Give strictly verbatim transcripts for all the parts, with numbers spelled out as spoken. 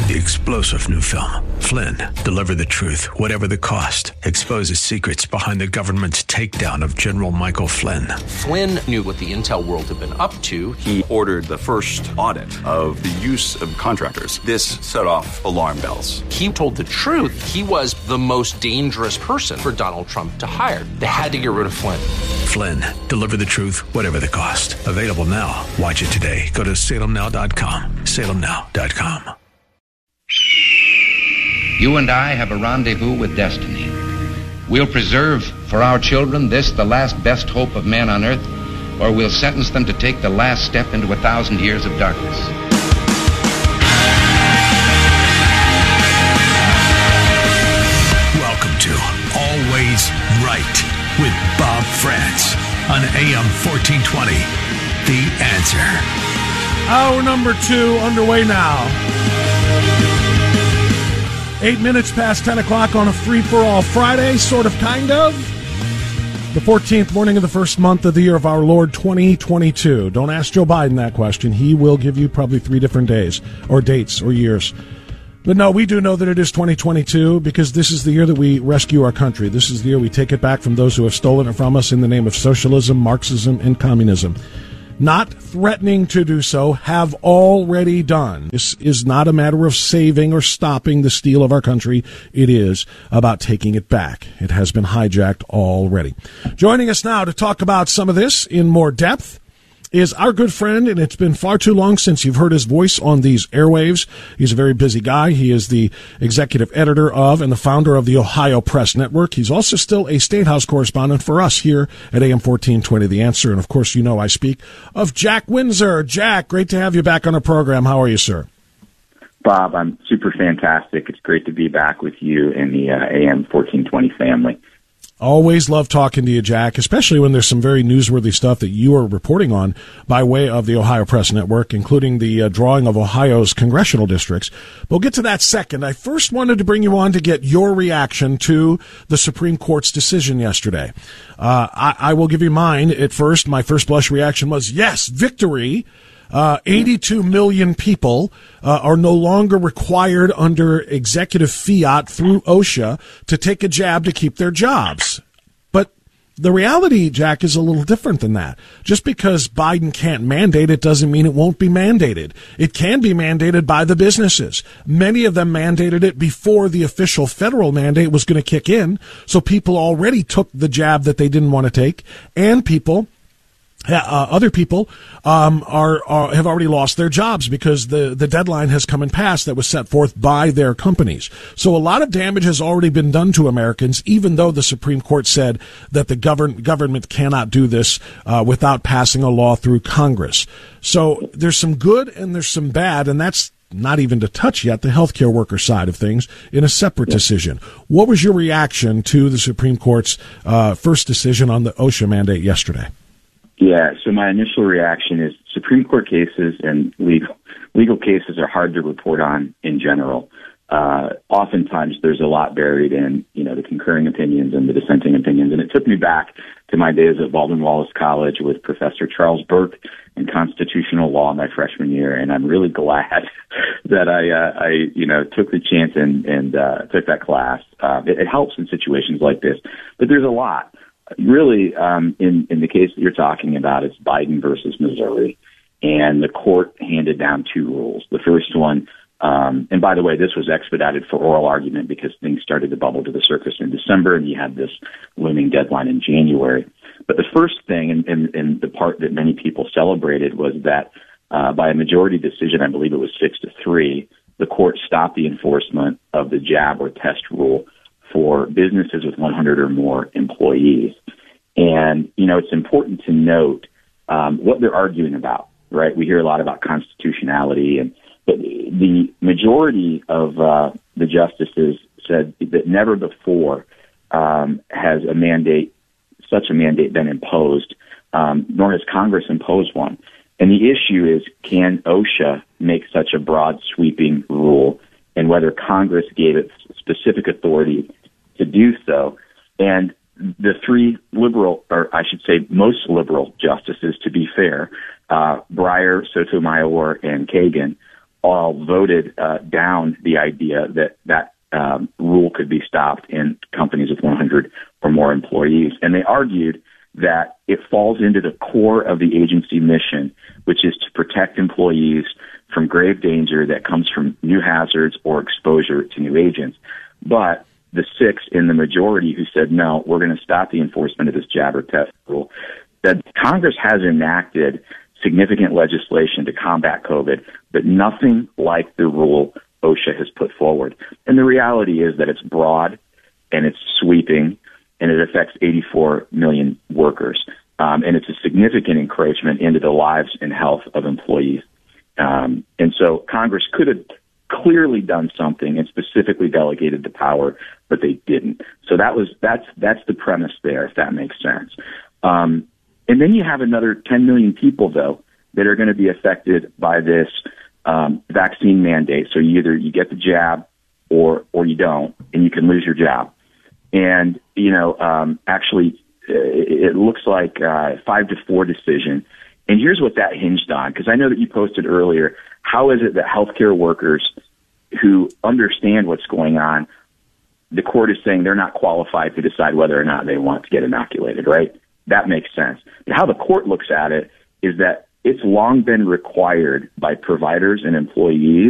The explosive new film, Flynn, deliver the truth, whatever the cost. Exposes secrets behind the government's takedown of General Michael Flynn. Flynn knew what the intel world had been up to. He ordered the first audit of the use of contractors. This set off alarm bells. He told the truth. He was the most dangerous person for Donald Trump to hire. They had to get rid of Flynn. Flynn, deliver the truth, whatever the cost. Available now. Watch it today. Go to salem now dot com. salem now dot com. You and I have a rendezvous with destiny. We'll preserve for our children this, the last best hope of man on earth, or we'll sentence them to take the last step into a thousand years of darkness. Welcome to Always Right with Bob France on A M fourteen twenty. The Answer. Hour number two underway now. Eight minutes past ten o'clock on a free-for-all Friday, sort of, kind of. The fourteenth morning of the first month of the year of our Lord twenty twenty-two. Don't ask Joe Biden that question. He will give you probably three different days or dates or years. But no, we do know that it is twenty twenty-two because this is the year that we rescue our country. This is the year we take it back from those who have stolen it from us in the name of socialism, Marxism, and communism. Not threatening to do so, have already done. This is not a matter of saving or stopping the steal of our country. It is about taking it back. It has been hijacked already. Joining us now to talk about some of this in more depth is our good friend, and it's been far too long since you've heard his voice on these airwaves. He's a very busy guy. He is the executive editor of and the founder of the Ohio Press Network. He's also still a State House correspondent for us here at A M fourteen twenty, The Answer. And, of course, you know I speak of Jack Windsor. Jack, great to have you back on the program. How are you, sir? Bob, I'm super fantastic. It's great to be back with you and the uh, A M fourteen twenty family. Always love talking to you, Jack, especially when there's some very newsworthy stuff that you are reporting on by way of the Ohio Press Network, including the uh, drawing of Ohio's congressional districts. We'll get to that second. I first wanted to bring you on to get your reaction to the Supreme Court's decision yesterday. Uh, I, I will give you mine at first. My first blush reaction was, yes, victory. Uh, eighty-two million people uh, are no longer required under executive fiat through OSHA to take a jab to keep their jobs. But the reality, Jack, is a little different than that. Just because Biden can't mandate it doesn't mean it won't be mandated. It can be mandated by the businesses. Many of them mandated it before the official federal mandate was going to kick in, so people already took the jab that they didn't want to take, and people Uh, other people um, are, are have already lost their jobs because the, the deadline has come and passed that was set forth by their companies. So a lot of damage has already been done to Americans, even though the Supreme Court said that the govern, government cannot do this uh, without passing a law through Congress. So there's some good and there's some bad, and that's not even to touch yet the healthcare worker side of things in a separate decision. What was your reaction to the Supreme Court's uh, first decision on the OSHA mandate yesterday? Yeah, so my initial reaction is Supreme Court cases and legal legal cases are hard to report on in general. Uh, oftentimes there's a lot buried in, you know, the concurring opinions and the dissenting opinions. And it took me back to my days at Baldwin Wallace College with Professor Charles Burke in constitutional law my freshman year. And I'm really glad that I, uh, I, you know, took the chance and, and uh, took that class. Uh, it, it helps in situations like this, but there's a lot. Really, um, in, in the case that you're talking about, it's Biden versus Missouri, and the court handed down two rules. The first one, um, and by the way, this was expedited for oral argument because things started to bubble to the surface in December, and you had this looming deadline in January. But the first thing, and, and, and the part that many people celebrated, was that uh, by a majority decision, I believe it was six to three, the court stopped the enforcement of the jab or test rule for businesses with one hundred or more employees. And, you know, it's important to note um, what they're arguing about, right? We hear a lot about constitutionality, and but the majority of uh, the justices said that never before um, has a mandate, such a mandate been imposed, um, nor has Congress imposed one. And the issue is, can OSHA make such a broad sweeping rule, and whether Congress gave it specific authority to do so. And the three liberal, or I should say most liberal justices, to be fair, uh, Breyer, Sotomayor, and Kagan, all voted uh, down the idea that that um, rule could be stopped in companies with one hundred or more employees. And they argued that it falls into the core of the agency mission, which is to protect employees from grave danger that comes from new hazards or exposure to new agents. But the six in the majority who said, no, we're going to stop the enforcement of this jab or test rule, that Congress has enacted significant legislation to combat COVID, but nothing like the rule OSHA has put forward. And the reality is that it's broad and it's sweeping and it affects eighty-four million workers. Um, and it's a significant encroachment into the lives and health of employees. Um, and so Congress could have clearly done something and specifically delegated the power, but they didn't. So that was that's that's the premise there, if that makes sense. Um, and then you have another ten million people, though, that are going to be affected by this um, vaccine mandate. So you either you get the jab or or you don't, and you can lose your job. And you know, um, actually, it looks like a five to four decision. And here's what that hinged on, because I know that you posted earlier, how is it that healthcare workers who understand what's going on, the court is saying they're not qualified to decide whether or not they want to get inoculated, right? That makes sense. But how the court looks at it is that it's long been required by providers and employees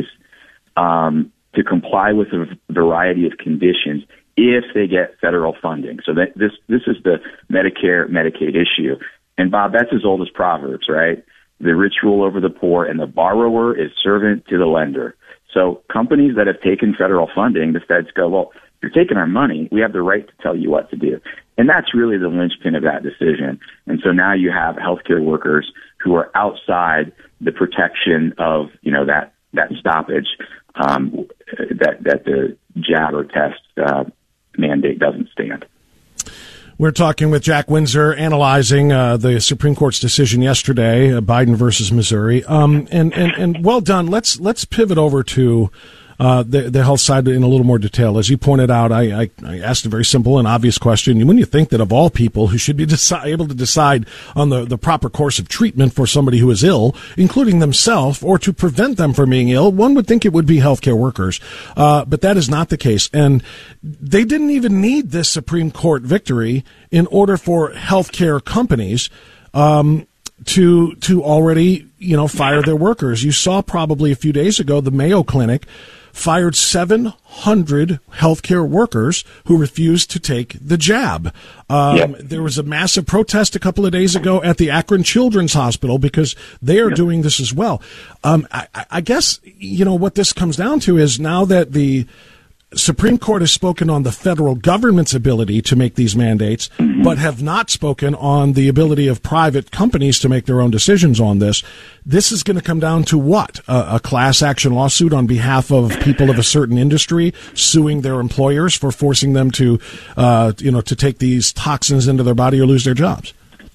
um, to comply with a variety of conditions if they get federal funding. So that this this is the Medicare, Medicaid issue. And Bob, that's as old as Proverbs, right? The rich rule over the poor, and the borrower is servant to the lender. So companies that have taken federal funding, the feds go, well, you're taking our money. We have the right to tell you what to do. And that's really the linchpin of that decision. And so now you have healthcare workers who are outside the protection of, you know, that, that stoppage, um, that, that the jab or test uh, mandate doesn't stand. We're talking with Jack Windsor, analyzing uh, the Supreme Court's decision yesterday, uh, Biden versus Missouri. Um, and, and, and well done. Let's let's pivot over to uh, the, the health side in a little more detail. As you pointed out, I, I, I asked a very simple and obvious question. When you think that of all people who should be deci- able to decide on the, the proper course of treatment for somebody who is ill, including themselves, or to prevent them from being ill, one would think it would be healthcare workers. Uh, but that is not the case. And they didn't even need this Supreme Court victory in order for healthcare companies um, to to already, you know, fire their workers. You saw probably a few days ago the Mayo Clinic fired seven hundred healthcare workers who refused to take the jab. Um, yep. There was a massive protest a couple of days ago at the Akron Children's Hospital because they are yep. doing this as well. Um, I, I guess, you know, what this comes down to is now that the Supreme Court has spoken on the federal government's ability to make these mandates, mm-hmm. but have not spoken on the ability of private companies to make their own decisions on this. This is going to come down to what? A, a class action lawsuit on behalf of people of a certain industry suing their employers for forcing them to, uh, you know, to take these toxins into their body or lose their jobs.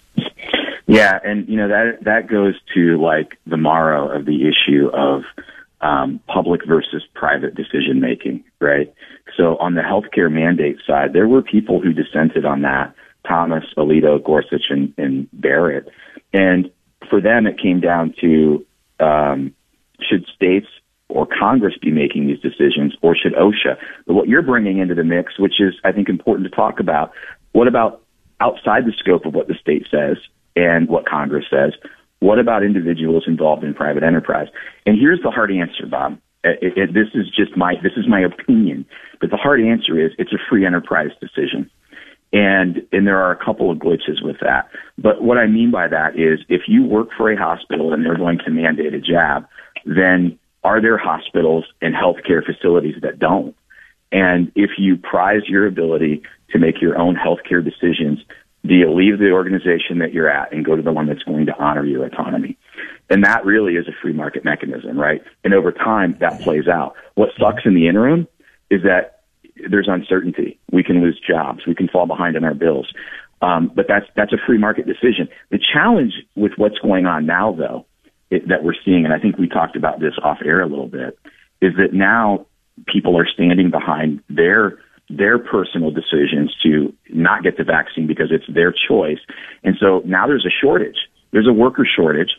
Yeah, and you know that that goes to like the marrow of the issue of Um, public versus private decision making, right? So on the healthcare mandate side, there were people who dissented on that, Thomas, Alito, Gorsuch, and, and Barrett. And for them, it came down to um, should states or Congress be making these decisions, or should OSHA? But what you're bringing into the mix, which is, I think, important to talk about, what about outside the scope of what the state says and what Congress says? What about individuals involved in private enterprise? And here's the hard answer, Bob. It, it, this is just my this is my opinion, but the hard answer is it's a free enterprise decision, and and there are a couple of glitches with that. But what I mean by that is, if you work for a hospital and they're going to mandate a jab, then are there hospitals and healthcare facilities that don't? And if you prize your ability to make your own healthcare decisions, do you leave the organization that you're at and go to the one that's going to honor your autonomy? And that really is a free market mechanism, right? And over time, that plays out. What sucks in the interim is that there's uncertainty. We can lose jobs. We can fall behind on our bills. Um, but that's that's a free market decision. The challenge with what's going on now, though, it, that we're seeing, and I think we talked about this off air a little bit, is that now people are standing behind their their personal decisions to not get the vaccine because it's their choice. And so now there's a shortage. There's a worker shortage.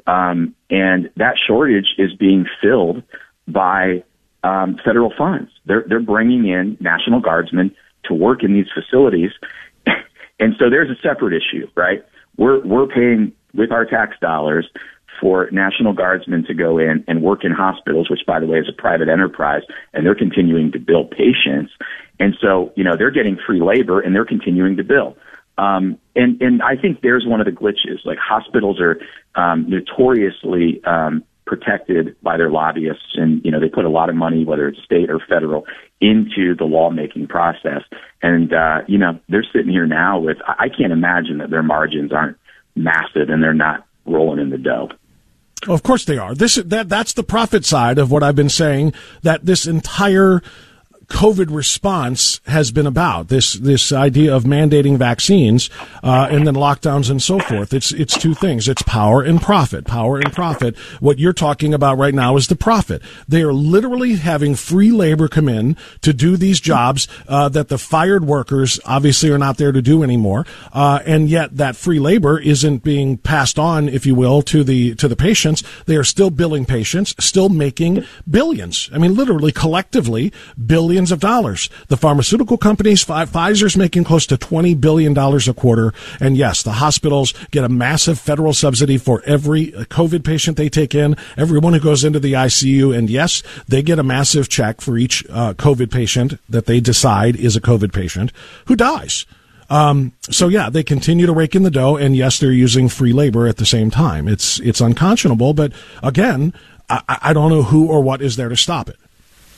Um, and that shortage is being filled by um, federal funds. They're they're bringing in National Guardsmen to work in these facilities, and so there's a separate issue, right? We're we're paying with our tax dollars for National Guardsmen to go in and work in hospitals, which, by the way, is a private enterprise, and they're continuing to bill patients. And so, you know, they're getting free labor, and they're continuing to bill. Um, and, and I think there's one of the glitches. Like, hospitals are um, notoriously um, protected by their lobbyists, and, you know, they put a lot of money, whether it's state or federal, into the lawmaking process. And, uh, you know, they're sitting here now with, I can't imagine that their margins aren't massive and they're not rolling in the dough. Oh, of course they are. This that that's the profit side of what I've been saying, that this entire COVID response has been about. This this idea of mandating vaccines uh, and then lockdowns and so forth. It's it's two things. It's power and profit. Power and profit. What you're talking about right now is the profit. They are literally having free labor come in to do these jobs uh, that the fired workers obviously are not there to do anymore. Uh, and yet that free labor isn't being passed on, if you will, to the to the patients. They are still billing patients, still making billions. I mean, literally, collectively, billions of dollars. The pharmaceutical companies, Pfizer's making close to twenty billion dollars a quarter. And yes, the hospitals get a massive federal subsidy for every COVID patient they take in, everyone who goes into the I C U. And yes, they get a massive check for each uh, COVID patient that they decide is a COVID patient who dies. Um, so yeah, they continue to rake in the dough, and yes, they're using free labor at the same time. It's, it's unconscionable, but again, I, I don't know who or what is there to stop it.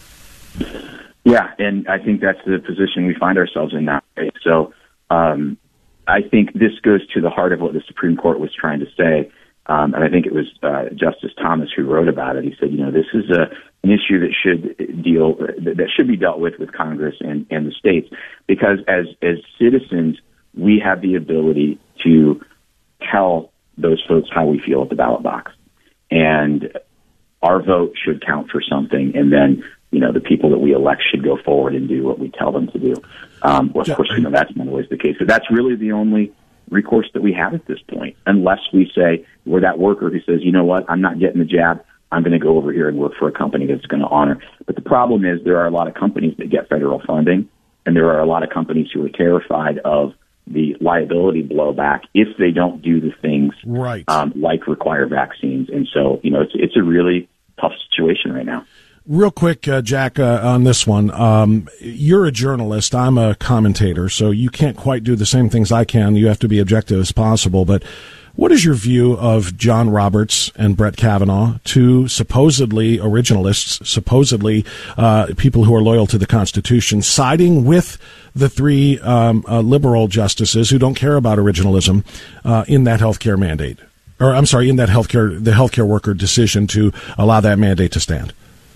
Yeah, and I think that's the position we find ourselves in now. Right? So um, I think this goes to the heart of what the Supreme Court was trying to say, um, and I think it was uh, Justice Thomas who wrote about it. He said, you know, this is a, an issue that should deal that should be dealt with with Congress and, and the states, because as as citizens, we have the ability to tell those folks how we feel at the ballot box, and our vote should count for something, and then, you know, the people that we elect should go forward and do what we tell them to do. Um, well, of course, you know, that's not always the case. But that's really the only recourse that we have at this point, unless we say we're that worker who says, you know what, I'm not getting the jab. I'm going to go over here and work for a company that's going to honor. But the problem is there are a lot of companies that get federal funding, and there are a lot of companies who are terrified of the liability blowback if they don't do the things right. um, like require vaccines. And so, you know, it's it's a really tough situation right now. Real quick, uh, Jack, uh, on this one, um, you're a journalist. I'm a commentator, so you can't quite do the same things I can. You have to be objective as possible. But what is your view of John Roberts and Brett Kavanaugh, two supposedly originalists, supposedly uh, people who are loyal to the Constitution, siding with the three um, uh, liberal justices who don't care about originalism uh, in that healthcare mandate? Or, I'm sorry, in that healthcare, the healthcare worker decision to allow that mandate to stand?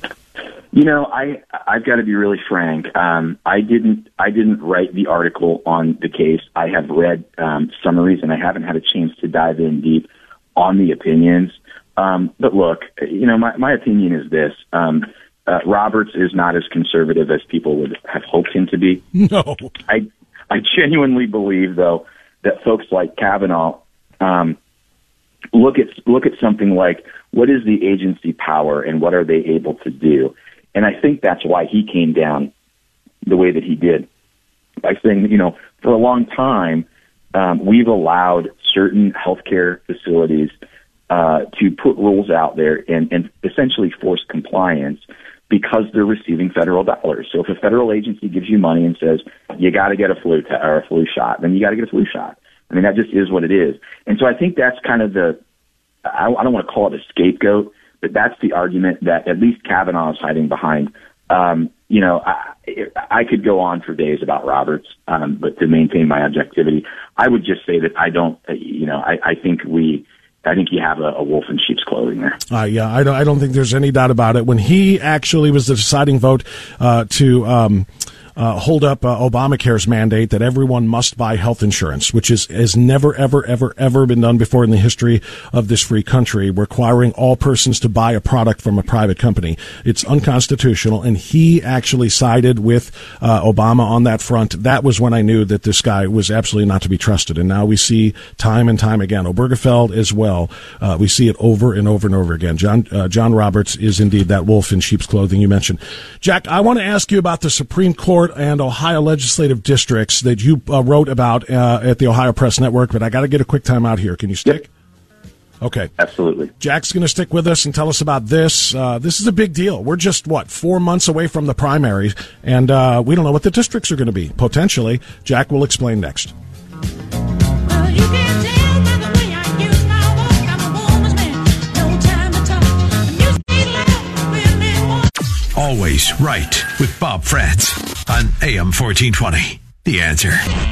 You know, I I've got to be really frank. Um, I didn't I didn't write the article on the case. I have read um, summaries, and I haven't had a chance to dive in deep on the opinions. Um, but look, you know, my my opinion is this: um, uh, Roberts is not as conservative as people would have hoped him to be. No, I I genuinely believe, though, that folks like Kavanaugh um, look at look at something like, what is the agency power and what are they able to do? And I think that's why he came down the way that he did, by saying, you know, for a long time, um, we've allowed certain healthcare facilities uh, to put rules out there and, and essentially force compliance because they're receiving federal dollars. So if a federal agency gives you money and says, you got to get a flu t- or a flu shot, then you got to get a flu shot. I mean, that just is what it is. And so I think that's kind of the, I, I don't want to call it a scapegoat, but that's the argument that at least Kavanaugh is hiding behind. Um, you know, I, I could go on for days about Roberts, um, but to maintain my objectivity, I would just say that I don't, you know, I, I think we, I think you have a, a wolf in sheep's clothing there. Uh, yeah, I don't, I don't think there's any doubt about it. When he actually was the deciding vote uh, to um, uh, hold up uh, Obamacare's mandate that everyone must buy health insurance, which is has never, ever, ever, ever been done before in the history of this free country, requiring all persons to buy a product from a private company. It's unconstitutional, and he actually sided with uh, Obama on that front. That was when I knew that this guy was absolutely not to be trusted, and now we see time and time again. Obergefell as well. Uh, we see it over and over and over again. John uh, John Roberts is indeed that wolf in sheep's clothing you mentioned. Jack, I want to ask you about the Supreme Court and Ohio legislative districts that you uh, wrote about uh, at the Ohio Press Network, but I got to get a quick time out here. Can you stick? Yep. Okay. Absolutely. Jack's going to stick with us and tell us about this. Uh, this is a big deal. We're just, what, four months away from the primaries, and uh, we don't know what the districts are going to be, potentially. Jack will explain next. Well, you can tell by the way I use my walk. I'm a woman's man. No time to talk. You say love, really want. Always right with Bob Frantz on A M fourteen twenty. The Answer.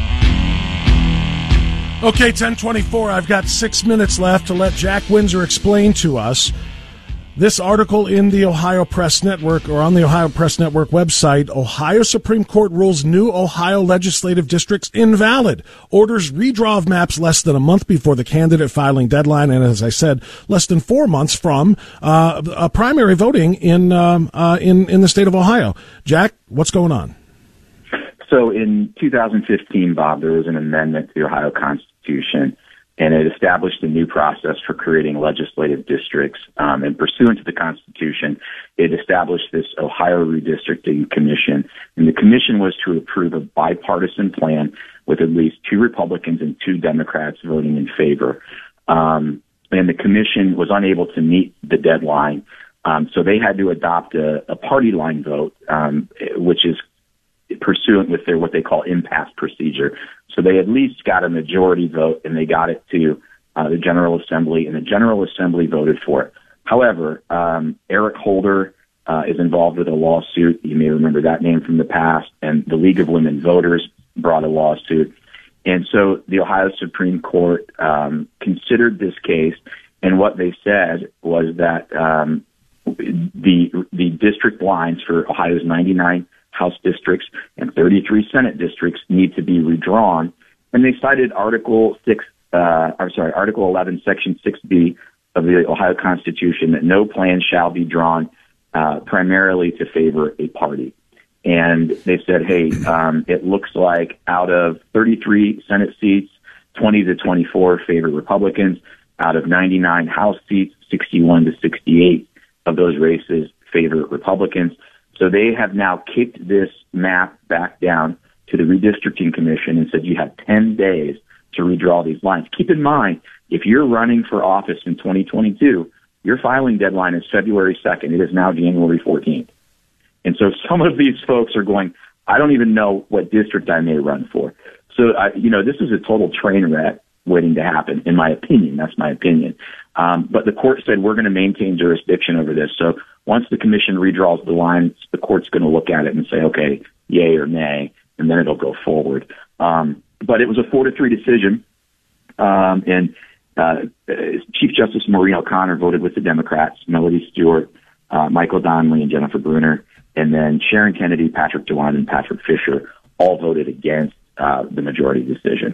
Okay, ten twenty-four. I've got six minutes left to let Jack Windsor explain to us this article in the Ohio Press Network, or on the Ohio Press Network website. Ohio Supreme Court rules new Ohio legislative districts invalid. Orders redraw of maps less than a month before the candidate filing deadline, and as I said, less than four months from uh, a primary voting in um, uh, in in the state of Ohio. Jack, what's going on? So in two thousand fifteen, Bob, there was an amendment to the Ohio Constitution, and it established a new process for creating legislative districts. Um, and pursuant to the Constitution, it established this Ohio Redistricting Commission. And the commission was to approve a bipartisan plan with at least two Republicans and two Democrats voting in favor. Um, and the commission was unable to meet the deadline, um, so they had to adopt a, a party line vote, um, which is pursuant with their what they call impasse procedure. So they at least got a majority vote, and they got it to uh, the General Assembly, and the General Assembly voted for it. However, um, Eric Holder uh, is involved with a lawsuit. You may remember that name from the past, and the League of Women Voters brought a lawsuit. And so the Ohio Supreme Court um, considered this case, and what they said was that um, the the district lines for Ohio's ninety-nine House districts and thirty-three Senate districts need to be redrawn. And they cited Article six, uh, I'm sorry, Article eleven, Section six B of the Ohio Constitution, that no plan shall be drawn uh, primarily to favor a party. And they said, hey, um, it looks like out of thirty-three Senate seats, twenty to twenty-four favor Republicans. Out of ninety-nine House seats, sixty-one to sixty-eight of those races favor Republicans. So they have now kicked this map back down to the Redistricting Commission and said you have ten days to redraw these lines. Keep in mind, if you're running for office in twenty twenty-two, your filing deadline is February second. It is now January fourteenth. And so some of these folks are going, I don't even know what district I may run for. So, I, you know, this is a total train wreck waiting to happen, in my opinion. That's my opinion. Um, but the court said we're going to maintain jurisdiction over this. So once the commission redraws the lines, the court's going to look at it and say, okay, yay or nay, and then it'll go forward. Um, but it was a four to three decision, um, and uh, Chief Justice Maureen O'Connor voted with the Democrats, Melody Stewart, uh, Michael Donnelly, and Jennifer Bruner, and then Sharon Kennedy, Patrick DeWine, and Patrick Fisher all voted against uh, the majority decision.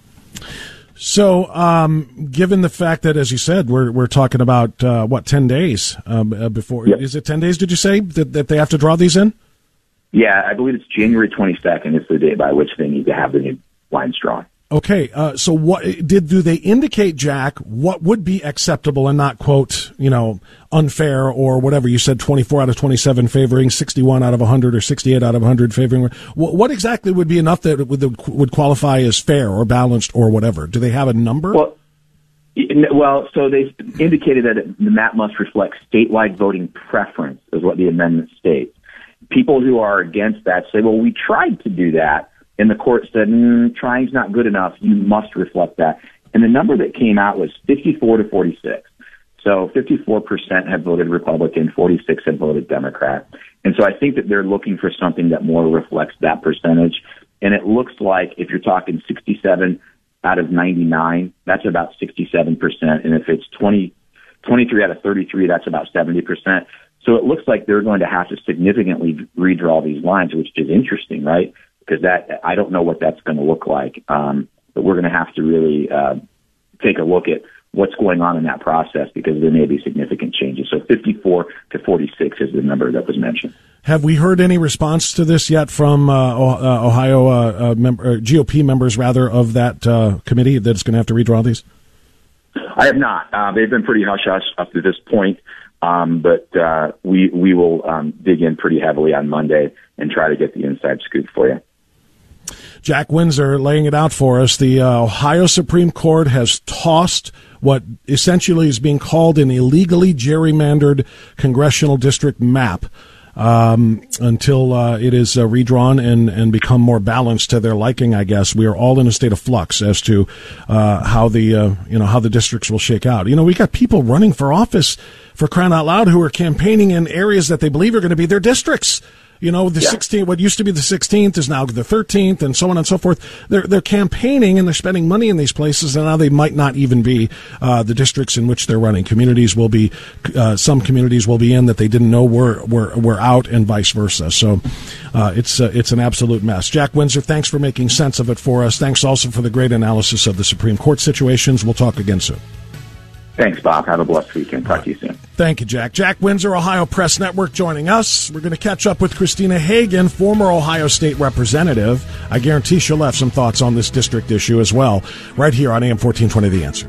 So, um, given the fact that, as you said, we're we're talking about uh, what ten days um, uh, before? Yep. Is it ten days? Did you say that, that they have to draw these in? Yeah, I believe it's January twenty-second is the day by which they need to have the new lines drawn. Okay, uh, so what did do they indicate, Jack? What would be acceptable and not, quote, you know, unfair or whatever you said? Twenty-four out of twenty-seven favoring, sixty-one out of one hundred, or sixty-eight out of one hundred favoring. What, what exactly would be enough that would would qualify as fair or balanced or whatever? Do they have a number? Well, well, so they indicated that the map must reflect statewide voting preference, is what the amendment states. People who are against that say, well, we tried to do that. And the court said, mm, trying's not good enough. You must reflect that. And the number that came out was fifty-four to forty-six. So fifty-four percent had voted Republican, forty-six had voted Democrat. And so I think that they're looking for something that more reflects that percentage. And it looks like if you're talking sixty-seven out of ninety-nine, that's about sixty-seven percent. And if it's twenty, twenty-three out of thirty-three, that's about seventy percent. So it looks like they're going to have to significantly redraw these lines, which is interesting, right? Because that I don't know what that's going to look like, um, but we're going to have to really uh, take a look at what's going on in that process because there may be significant changes. So fifty-four to forty-six is the number that was mentioned. Have we heard any response to this yet from uh, Ohio uh, uh, mem- or G O P members, rather, of that uh, committee that's going to have to redraw these? I have not. Uh, they've been pretty hush-hush up to this point, um, but uh, we we will um, dig in pretty heavily on Monday and try to get the inside scoop for you. Jack Windsor laying it out for us. The uh, Ohio Supreme Court has tossed what essentially is being called an illegally gerrymandered congressional district map um, until uh, it is uh, redrawn and, and become more balanced to their liking, I guess. We are all in a state of flux as to uh, how the uh, you know how the districts will shake out. You know, we got people running for office, for crying out loud, who are campaigning in areas that they believe are going to be their districts. You know, the yeah. sixteenth, what used to be the sixteenth is now the thirteenth, and so on and so forth. They're they're campaigning and they're spending money in these places, and now they might not even be uh, the districts in which they're running. Communities will be, uh, some communities will be in that they didn't know were were were out, and vice versa. So, uh, it's uh, it's an absolute mess. Jack Windsor, thanks for making sense of it for us. Thanks also for the great analysis of the Supreme Court situations. We'll talk again soon. Thanks, Bob. Have a blessed weekend. Talk to you soon. Thank you, Jack. Jack Windsor, Ohio Press Network, joining us. We're going to catch up with Christina Hagan, former Ohio State representative. I guarantee she'll have some thoughts on this district issue as well, right here on A M fourteen twenty The Answer.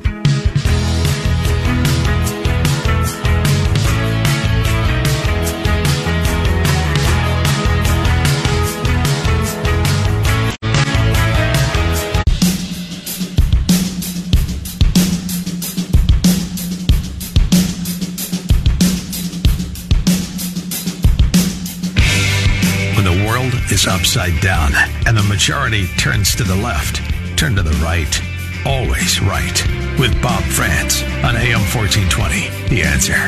Is upside down and the majority turns to the left. Turn to the right. Always right. With Bob Frantz on A M fourteen twenty The Answer.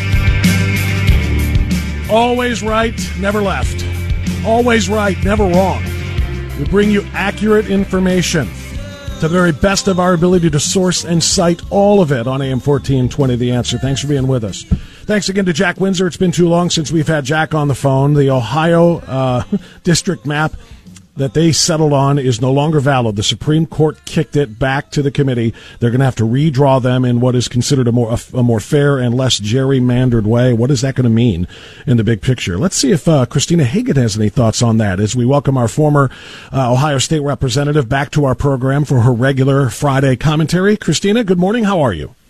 Always right, never left. Always right, never wrong. We bring you accurate information to the very best of our ability to source and cite all of it on A M fourteen twenty The Answer. Thanks for being with us. Thanks again to Jack Windsor. It's been too long since we've had Jack on the phone. The Ohio uh, district map that they settled on is no longer valid. The Supreme Court kicked it back to the committee. They're going to have to redraw them in what is considered a more a, a more fair and less gerrymandered way. What is that going to mean in the big picture? Let's see if uh, Christina Hagan has any thoughts on that as we welcome our former uh, Ohio State representative back to our program for her regular Friday commentary. Christina, good morning. How are you?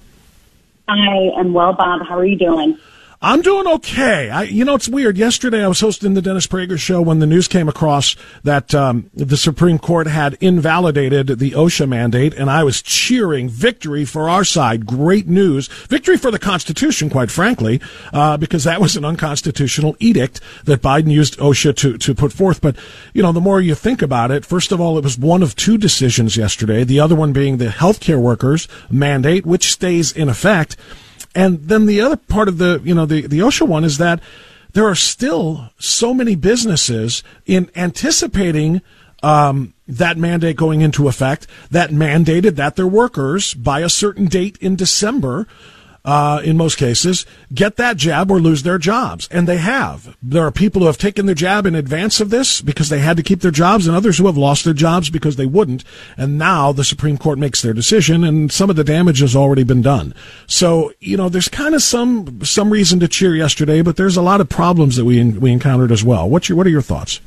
I am well, Bob. How are you doing? I'm doing okay. I, you know, it's weird. Yesterday I was hosting the Dennis Prager show when the news came across that um, the Supreme Court had invalidated the OSHA mandate, and I was cheering victory for our side. Great news. Victory for the Constitution, quite frankly, uh, because that was an unconstitutional edict that Biden used OSHA to, to put forth. But, you know, the more you think about it, first of all, it was one of two decisions yesterday, the other one being the healthcare workers mandate, which stays in effect. And then the other part of the, you know, the, the OSHA one is that there are still so many businesses in anticipating um, that mandate going into effect that mandated that their workers by a certain date in December, uh, in most cases, get that jab or lose their jobs. And they have. There are people who have taken their jab in advance of this because they had to keep their jobs, and others who have lost their jobs because they wouldn't. And now the Supreme Court makes their decision, and some of the damage has already been done. So, you know, there's kind of some some reason to cheer yesterday, but there's a lot of problems that we we encountered as well. What's your, what are your thoughts?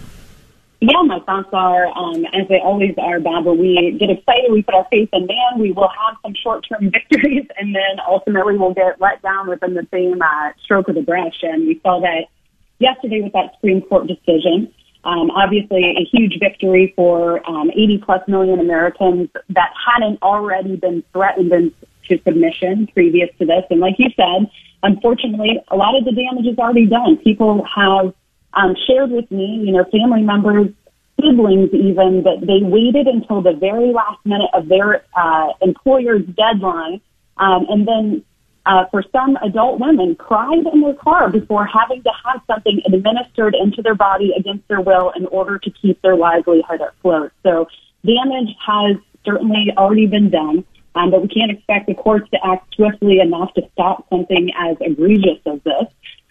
Yeah, my thoughts are, um, as they always are, Bob, when we get excited, we put our faith in man, we will have some short-term victories, and then ultimately we'll get let down within the same uh, stroke of the brush. And we saw that yesterday with that Supreme Court decision. Um, obviously, a huge victory for um, eighty plus million Americans that hadn't already been threatened into submission previous to this. And like you said, unfortunately, a lot of the damage is already done. People have Um, shared with me, you know, family members, siblings even, that they waited until the very last minute of their uh, employer's deadline, um, and then uh, for some adult women, cried in their car before having to have something administered into their body against their will in order to keep their livelihood afloat. So damage has certainly already been done, um, but we can't expect the courts to act swiftly enough to stop something as egregious as this.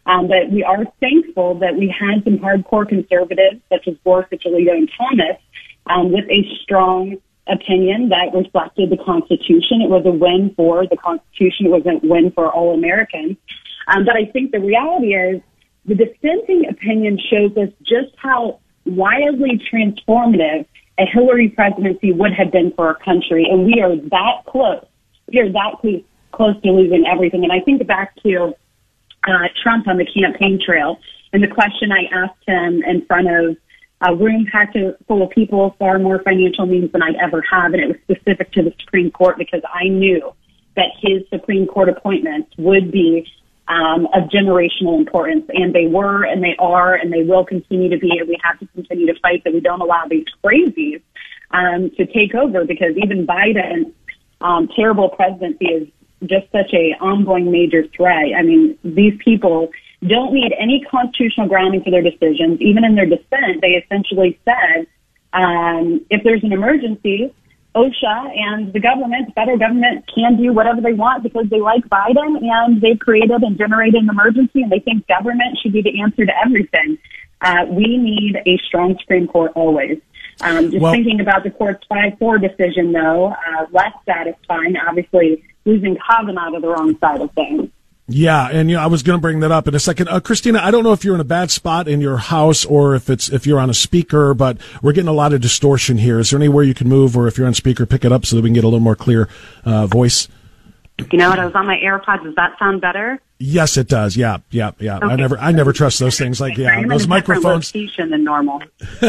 Um, but we are thankful that we had some hardcore conservatives, such as Gorsuch, Alito, and Thomas, um, with a strong opinion that reflected the Constitution. It was a win for the Constitution. It was a win for all Americans. Um, but I think the reality is the dissenting opinion shows us just how wildly transformative a Hillary presidency would have been for our country. And we are that close. We are that close, close to losing everything. And I think back to uh, Trump on the campaign trail and the question I asked him in front of a room packed full of people, far more financial means than I'd ever have. And it was specific to the Supreme Court because I knew that his Supreme Court appointments would be um, of generational importance. And they were, and they are, and they will continue to be. And we have to continue to fight that we don't allow these crazies um, to take over, because even Biden's um, terrible presidency is just such a ongoing major threat. I mean, these people don't need any constitutional grounding for their decisions. Even in their dissent, they essentially said, um, if there's an emergency, OSHA and the government, the federal government, can do whatever they want because they like Biden and they've created and generated an emergency, and they think government should be the answer to everything. Uh, we need a strong Supreme Court always. Um, just well, thinking about the court's five four decision, though, uh, less satisfying, obviously losing Kavanaugh to the wrong side of things. Yeah, and you know, I was going to bring that up in a second. Uh, Christina, I don't know if you're in a bad spot in your house or if it's if you're on a speaker, but we're getting a lot of distortion here. Is there anywhere you can move, or if you're on speaker, pick it up so that we can get a little more clear uh, voice? You know what? I was on my AirPods. Does that sound better? Yes, it does. Yeah, yeah, yeah. Okay. I never, I never trust those things. Like, yeah, I'm those in a different microphones. location than normal.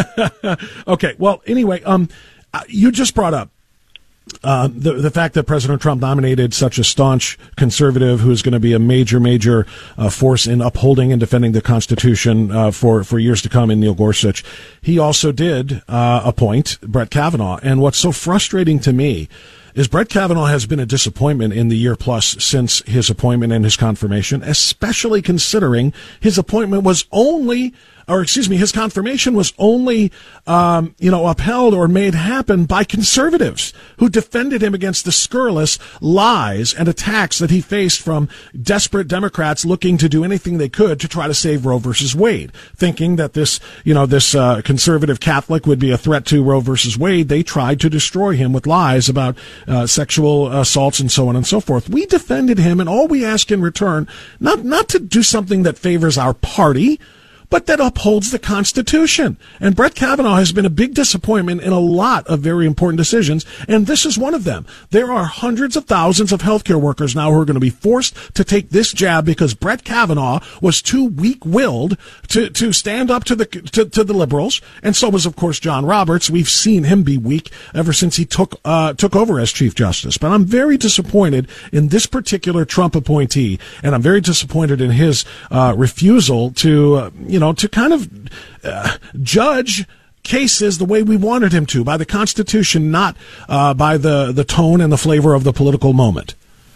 Okay. Well, anyway, um, you just brought up Uh, the the fact that President Trump nominated such a staunch conservative who is going to be a major, major uh, force in upholding and defending the Constitution uh, for, for years to come in Neil Gorsuch. He also did uh, appoint Brett Kavanaugh. And what's so frustrating to me is Brett Kavanaugh has been a disappointment in the year plus since his appointment and his confirmation, especially considering his appointment was only or excuse me, his confirmation was only, um, you know, upheld or made happen by conservatives who defended him against the scurrilous lies and attacks that he faced from desperate Democrats looking to do anything they could to try to save Roe versus Wade, thinking that this, you know, this uh, conservative Catholic would be a threat to Roe versus Wade. They tried to destroy him with lies about uh, sexual assaults and so on and so forth. We defended him, and all we ask in return, not not to do something that favors our party, but that upholds the Constitution. And Brett Kavanaugh has been a big disappointment in a lot of very important decisions, and this is one of them. There are hundreds of thousands of healthcare workers now who are going to be forced to take this jab because Brett Kavanaugh was too weak-willed to, to stand up to the to, to the liberals, and so was, of course, John Roberts. We've seen him be weak ever since he took uh, took over as Chief Justice. But I'm very disappointed in this particular Trump appointee, and I'm very disappointed in his uh, refusal to, uh, you You know, to kind of uh, judge cases the way we wanted him to, by the Constitution, not uh, by the, the tone and the flavor of the political moment.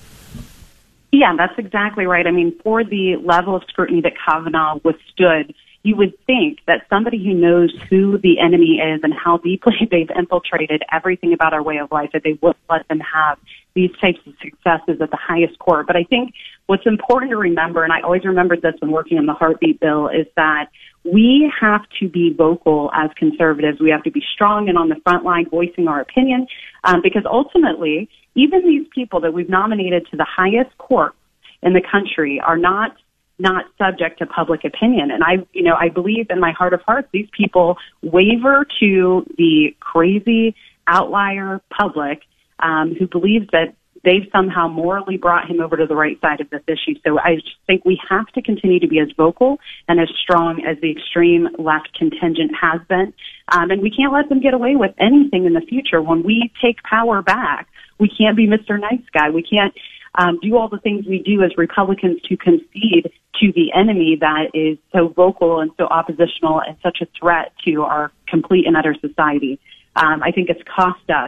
Yeah, that's exactly right. I mean, for the level of scrutiny that Kavanaugh withstood, you would think that somebody who knows who the enemy is and how deeply they've infiltrated everything about our way of life, that they would let them have these types of successes at the highest court. But I think what's important to remember, and I always remembered this when working on the heartbeat bill, is that we have to be vocal as conservatives. We have to be strong and on the front line voicing our opinion, um, because ultimately, even these people that we've nominated to the highest court in the country are not not subject to public opinion. And I, you know, I believe in my heart of hearts, these people waver to the crazy outlier public um, who believes that they've somehow morally brought him over to the right side of this issue. So I just think we have to continue to be as vocal and as strong as the extreme left contingent has been. Um, and we can't let them get away with anything in the future. When we take power back, we can't be Mister Nice Guy. We can't um, do all the things we do as Republicans to concede to the enemy that is so vocal and so oppositional and such a threat to our complete and utter society. Um, I think it's cost us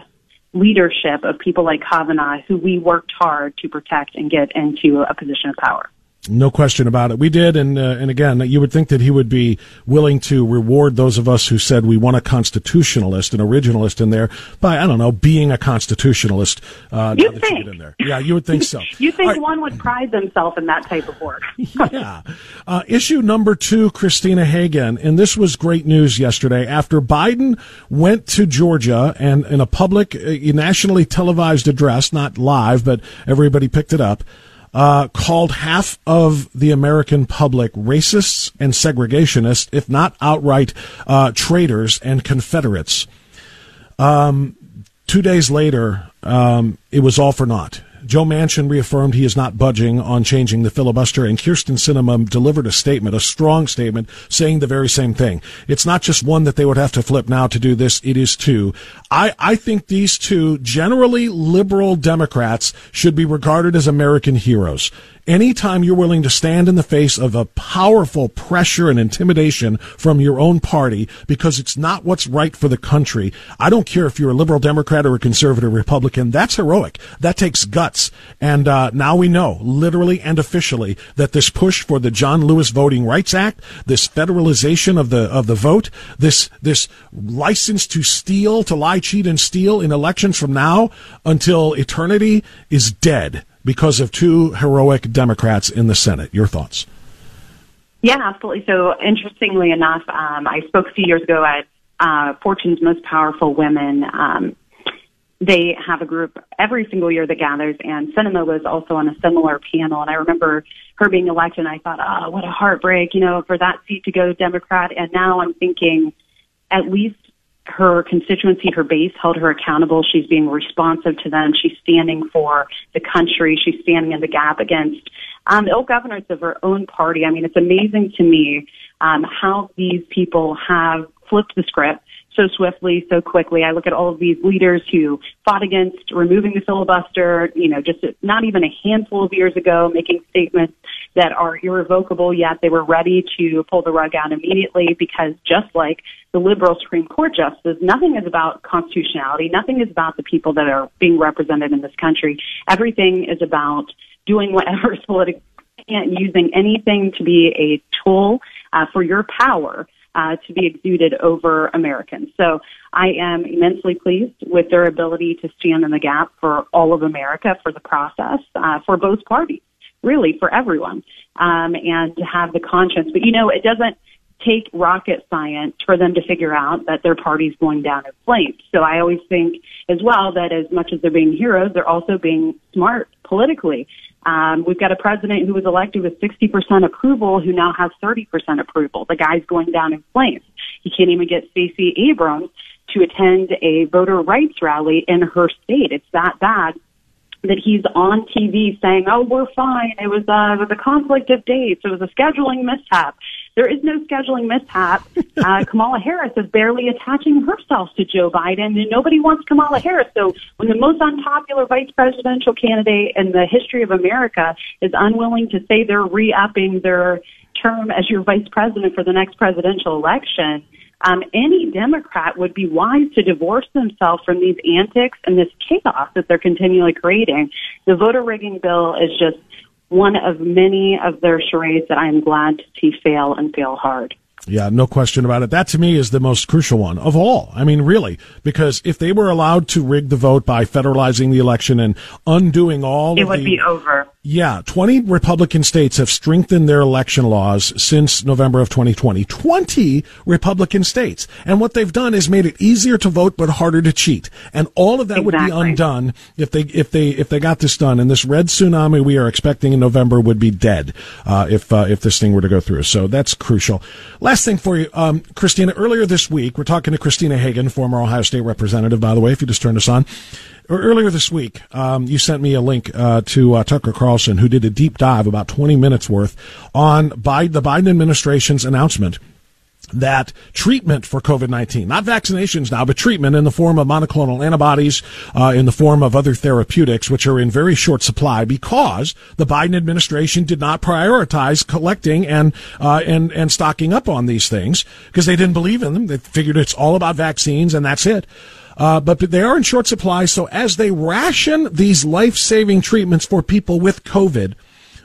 leadership of people like Kavanaugh, who we worked hard to protect and get into a position of power. No question about it. We did, and uh, and again, you would think that he would be willing to reward those of us who said we want a constitutionalist, an originalist in there by, I don't know, being a constitutionalist. Uh, You now that you think. get in there. Yeah, you would think so. You think All right. one would pride themselves in that type of work? Yeah. Uh, issue number two, Christina Hagan, and this was great news yesterday. After Biden went to Georgia and in a public, uh, nationally televised address, not live, but everybody picked it up, uh, called half of the American public racists and segregationists, if not outright uh, traitors and Confederates. Um, two days later, um, it was all for naught. Joe Manchin reaffirmed he is not budging on changing the filibuster, and Kyrsten Sinema delivered a statement, a strong statement, saying the very same thing. It's not just one that they would have to flip now to do this, it is two. I, I think these two generally liberal Democrats should be regarded as American heroes. Anytime you're willing to stand in the face of a powerful pressure and intimidation from your own party because it's not what's right for the country, I don't care if you're a liberal Democrat or a conservative Republican, that's heroic. That takes guts. And uh, now we know, literally and officially, that this push for the John Lewis Voting Rights Act, this federalization of the of the vote, this this license to steal, to lie, cheat, and steal in elections from now until eternity is dead because of two heroic Democrats in the Senate. Your thoughts? Yeah, absolutely. So interestingly enough, um, I spoke a few years ago at uh, Fortune's Most Powerful Women. Um, they have a group every single year that gathers, and Sinema was also on a similar panel. And I remember her being elected, and I thought, oh, what a heartbreak, you know, for that seat to go Democrat. And now I'm thinking at least her constituency, her base, held her accountable. She's being responsive to them. She's standing for the country. She's standing in the gap against um, the old governors of her own party. I mean, it's amazing to me um, how these people have flipped the script so swiftly, so quickly. I look at all of these leaders who fought against removing the filibuster, you know, just not even a handful of years ago, making statements that are irrevocable, yet they were ready to pull the rug out immediately because just like the liberal Supreme Court justices, nothing is about constitutionality. Nothing is about the people that are being represented in this country. Everything is about doing whatever is political and using anything to be a tool uh, for your power Uh, to be exuded over Americans. So I am immensely pleased with their ability to stand in the gap for all of America, for the process, uh, for both parties, really for everyone, um, and to have the conscience. But, you know, it doesn't take rocket science for them to figure out that their party's going down in flames. So I always think as well that as much as they're being heroes, they're also being smart politically. Um, we've got a president who was elected with sixty percent approval who now has thirty percent approval. The guy's going down in flames. He can't even get Stacey Abrams to attend a voter rights rally in her state. It's that bad that he's on T V saying, oh, we're fine. It was, uh, it was a conflict of dates. It was a scheduling mishap. There is no scheduling mishap. Uh, Kamala Harris is barely attaching herself to Joe Biden, and nobody wants Kamala Harris. So when the most unpopular vice presidential candidate in the history of America is unwilling to say they're re-upping their term as your vice president for the next presidential election, Um, any Democrat would be wise to divorce themselves from these antics and this chaos that they're continually creating. The voter rigging bill is just one of many of their charades that I am glad to see fail and fail hard. Yeah, no question about it. That to me is the most crucial one of all. I mean, really, because if they were allowed to rig the vote by federalizing the election and undoing all it of would the, be over. Yeah, twenty Republican states have strengthened their election laws since November of twenty twenty. twenty Republican states. And what they've done is made it easier to vote but harder to cheat. And all of that Exactly. would be undone if they if they if they got this done. And this red tsunami we are expecting in November would be dead uh, if uh, if this thing were to go through. So that's crucial. Last thing for you, um, Christina. Earlier this week, we're talking to Christina Hagan, former Ohio State representative, by the way, if you just turned us on. Earlier this week, um, you sent me a link uh, to uh, Tucker Carlson, who did a deep dive, about twenty minutes worth, on Biden, the Biden administration's announcement that treatment for COVID nineteen, not vaccinations now, but treatment in the form of monoclonal antibodies, uh, in the form of other therapeutics, which are in very short supply because the Biden administration did not prioritize collecting and, uh, and, and stocking up on these things because they didn't believe in them. They figured it's all about vaccines and that's it. Uh, but they are in short supply. So as they ration these life-saving treatments for people with COVID,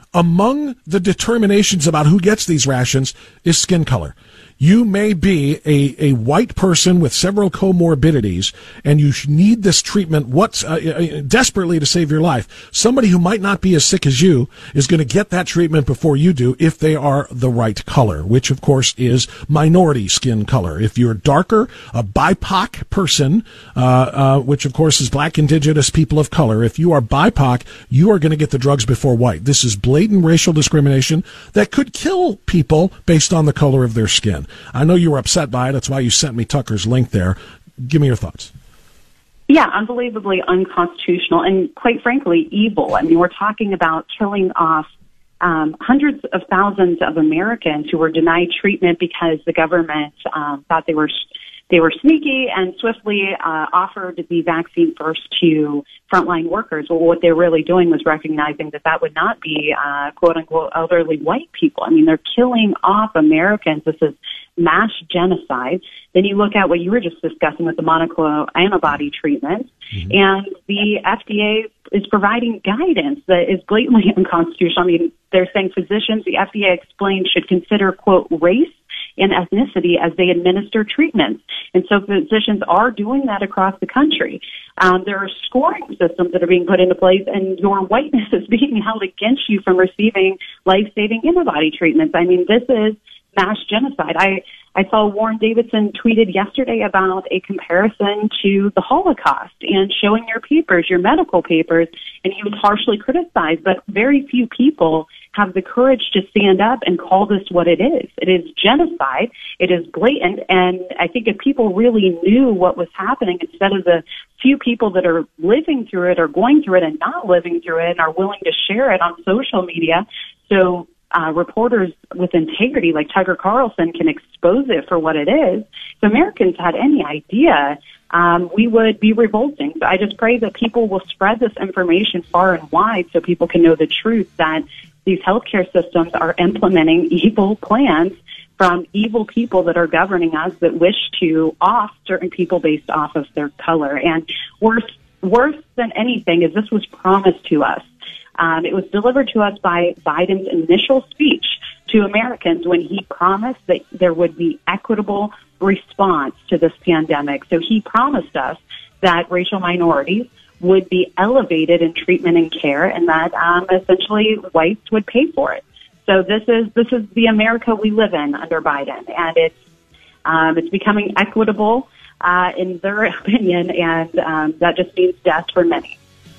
among the determinations about who gets these rations is skin color. You may be a, a white person with several comorbidities, and you need this treatment what's, uh, desperately to save your life. Somebody who might not be as sick as you is going to get that treatment before you do if they are the right color, which, of course, is minority skin color. If you're darker, a B I P O C person, uh, uh, which, of course, is black, indigenous, people of color, if you are B I P O C, you are going to get the drugs before white. This is blatant racial discrimination that could kill people based on the color of their skin. I know you were upset by it. That's why you sent me Tucker's link there. Give me your thoughts. Yeah, unbelievably unconstitutional and, quite frankly, evil. I mean, we're talking about killing off um, hundreds of thousands of Americans who were denied treatment because the government um, thought they were they were sneaky and swiftly uh, offered the vaccine first to frontline workers. Well, what they're really doing was recognizing that that would not be, uh, quote unquote, elderly white people. I mean, they're killing off Americans. This is mass genocide. Then you look at what you were just discussing with the monoclonal antibody treatment, mm-hmm. and the F D A is providing guidance that is blatantly unconstitutional. I mean, they're saying physicians, the F D A explained, should consider, quote, race and ethnicity as they administer treatments. And so physicians are doing that across the country. Um, there are scoring systems that are being put into place, and your whiteness is being held against you from receiving life-saving antibody treatments. I mean, this is mass genocide. I, I saw Warren Davidson tweeted yesterday about a comparison to the Holocaust and showing your papers, your medical papers, and he was harshly criticized, but very few people have the courage to stand up and call this what it is. It is genocide. It is blatant. And I think if people really knew what was happening, instead of the few people that are living through it or going through it and not living through it and are willing to share it on social media, so uh, reporters with integrity like Tucker Carlson can expose it for what it is, if Americans had any idea, um, we would be revolting. So I just pray that people will spread this information far and wide so people can know the truth that these healthcare systems are implementing evil plans from evil people that are governing us that wish to off certain people based off of their color. And worse, worse than anything is this was promised to us. Um, it was delivered to us by Biden's initial speech to Americans when he promised that there would be equitable response to this pandemic. So he promised us that racial minorities would be elevated in treatment and care, and that um, essentially whites would pay for it. So this is this is the America we live in under Biden, and it's um, it's becoming equitable uh, in their opinion, and um, that just means death for many.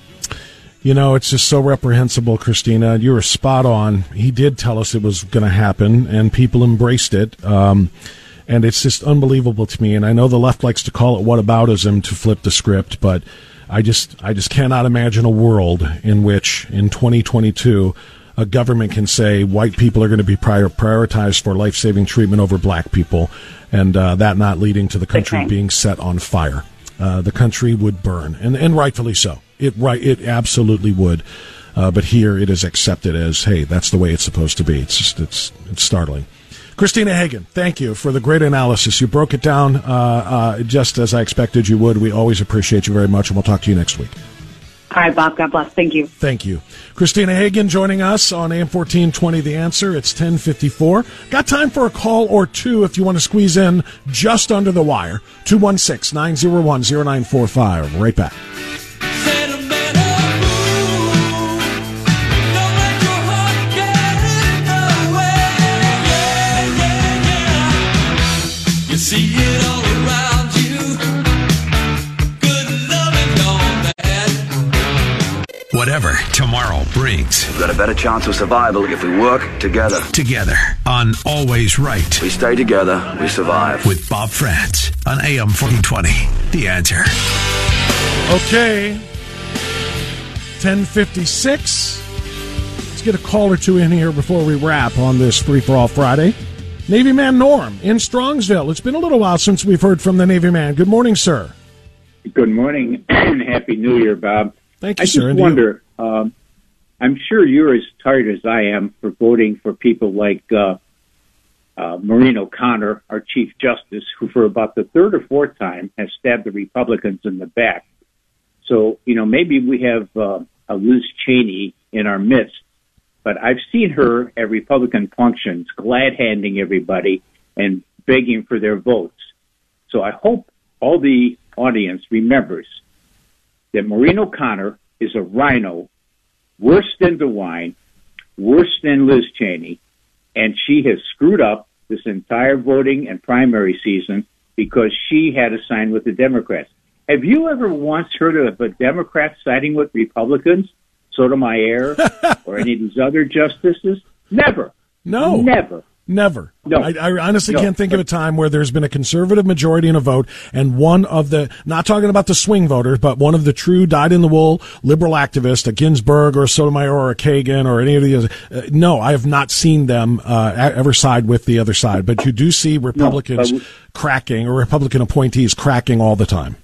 You know, it's just so reprehensible, Christina. You were spot on. He did tell us it was going to happen, and people embraced it. Um, and it's just unbelievable to me. And I know the left likes to call it whataboutism to flip the script, but I just I just cannot imagine a world in which, in twenty twenty-two, a government can say white people are going to be prior, prioritized for life-saving treatment over black people, and uh, that not leading to the country okay. being set on fire. Uh, the country would burn, and, and rightfully so. It right, it absolutely would. Uh, but here it is accepted as, hey, that's the way it's supposed to be. It's just it's it's startling. Christina Hagan, thank you for the great analysis. You broke it down uh, uh, just as I expected you would. We always appreciate you very much, and we'll talk to you next week. All right, Bob. God bless. Thank you. Thank you. Christina Hagan joining us on A M fourteen twenty The Answer. It's ten fifty-four. Got time for a call or two if you want to squeeze in just under the wire. two one six, nine zero one, zero nine four five. Right back. See it all around you. Good loving gone bad. Whatever tomorrow brings. We've got a better chance of survival if we work together. Together on Always Right. We stay together, we survive. With Bob France on A M fourteen twenty. The Answer. Okay. ten fifty-six. Let's get a call or two in here before we wrap on this Free for All Friday. Navy Man Norm in Strongsville. It's been a little while since we've heard from the Navy Man. Good morning, sir. Good morning, and Happy New Year, Bob. Thank you, I sir. I just wonder, um, I'm sure you're as tired as I am for voting for people like uh, uh, Maureen O'Connor, our Chief Justice, who for about the third or fourth time has stabbed the Republicans in the back. So, you know, maybe we have uh, a Liz Cheney in our midst but I've seen her at Republican functions glad-handing everybody and begging for their votes. So I hope all the audience remembers that Maureen O'Connor is a rhino, worse than DeWine, worse than Liz Cheney, and she has screwed up this entire voting and primary season because she had to sign with the Democrats. Have you ever once heard of a Democrat siding with Republicans, Sotomayor, or any of these other justices? Never. No. Never. Never. No. I, I honestly No. can't think of a time where there's been a conservative majority in a vote and one of the, not talking about the swing voters, but one of the true dyed-in-the-wool liberal activists, a Ginsburg or a Sotomayor or a Kagan or any of the other. Uh, no, I have not seen them uh, ever side with the other side. But you do see Republicans No, we, cracking or Republican appointees cracking all the time.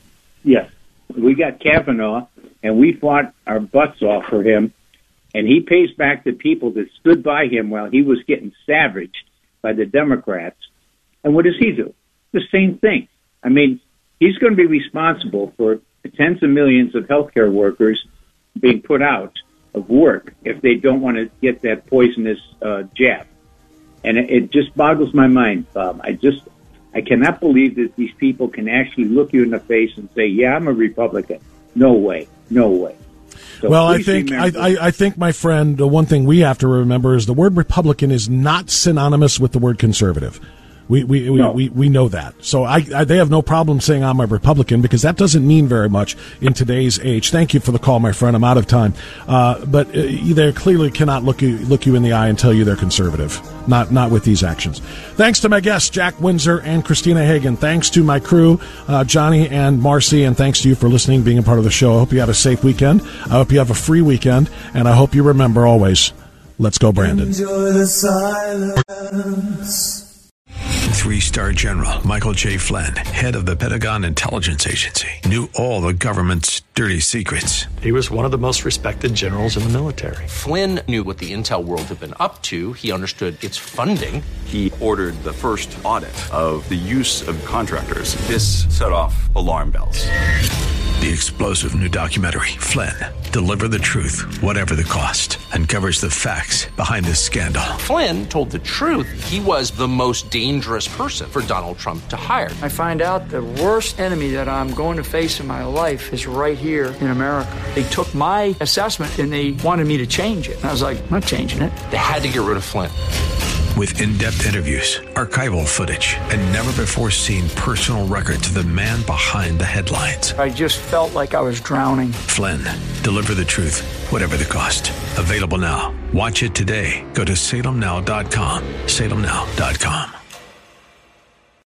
Yes. We got Kavanaugh, and we fought our butts off for him. And he pays back the people that stood by him while he was getting savaged by the Democrats. And what does he do? The same thing. I mean, he's going to be responsible for tens of millions of healthcare workers being put out of work if they don't want to get that poisonous uh, jab. And it, it just boggles my mind, Bob. I just, I cannot believe that these people can actually look you in the face and say, yeah, I'm a Republican. No way. No way. So well, I think I, remember- I, I think, my friend, the one thing we have to remember is the word Republican is not synonymous with the word conservative. We we, we, No. we, we know that. So I, I they have no problem saying I'm a Republican because that doesn't mean very much in today's age. Thank you for the call, my friend. I'm out of time. Uh, but uh, they clearly cannot look you look you in the eye and tell you they're conservative. Not not with these actions. Thanks to my guests, Jack Windsor and Christina Hagan. Thanks to my crew, uh, Johnny and Marcy, and thanks to you for listening, being a part of the show. I hope you have a safe weekend. I hope you have a free weekend, and I hope you remember always, let's go, Brandon. Enjoy the silence. Three-star General Michael J. Flynn, head of the Pentagon Intelligence Agency, knew all the government's dirty secrets. He was one of the most respected generals in the military. Flynn knew what the intel world had been up to. He understood its funding. He ordered the first audit of the use of contractors. This set off alarm bells. The explosive new documentary, Flynn, Deliver the Truth, Whatever the Cost, uncovers the facts behind this scandal. Flynn told the truth. He was the most dangerous person for Donald Trump to hire. I find out the worst enemy that I'm going to face in my life is right here in America. They took my assessment and they wanted me to change it. And I was like, I'm not changing it. They had to get rid of Flynn. With in-depth interviews, archival footage, and never-before-seen personal records of the man behind the headlines. I just felt like I was drowning. Flynn, Deliver the Truth, Whatever the Cost. Available now. Watch it today. Go to salem now dot com. salem now dot com.